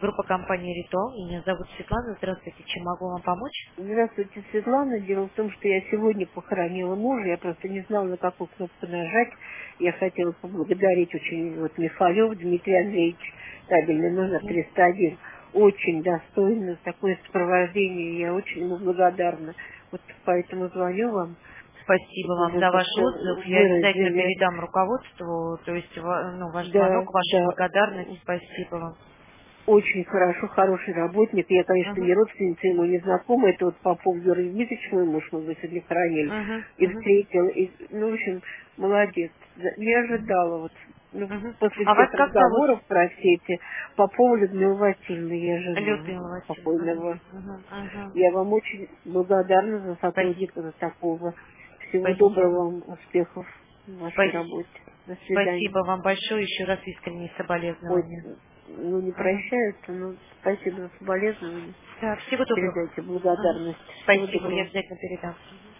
группа компании «Ритуал». Меня зовут Светлана. Здравствуйте. Чем могу вам помочь? Здравствуйте, Светлана. Дело в том, что я сегодня похоронила мужа. Я просто не знала, на какую кнопку нажать. Я хотела поблагодарить очень Михалев Дмитрий Андреевич, табельный номер Мгм. 301. Очень достойно такое сопровождение. Я очень ему благодарна. Вот поэтому звоню вам, Спасибо чтобы вам вы за ваш как-то отзыв. Я обязательно выразили. передам руководству, то есть ваш Да, звонок, вашу да. благодарность. Спасибо вам. Очень хорошо, хороший работник. Я, конечно, Мгм. не родственница ему, не знакома. Это вот Попов Юрий Дмитриевич, мой муж, мы его сегодня хоронили. Мгм. И Мгм. встретил. И, ну, в общем, молодец. Не ожидала вот. Ну, Мгм. после А вас всех как зовут? разговоров про все эти Попова Людмила Васильевна, я жена Людмила Васильевна. покойного. Мгм. Мгм. Я вам очень благодарна за Спасибо. сотрудника, за такого. Всего Спасибо. доброго вам, успехов в вашей Спасибо. работе. До свидания. Спасибо вам большое. Еще раз искренние Ой, соболезнования. ну не Мгм. прощаются, но спасибо за соболезнования. Да, всего доброго. Передайте Мгм. благодарность. Всего Спасибо, я доброго. обязательно передам.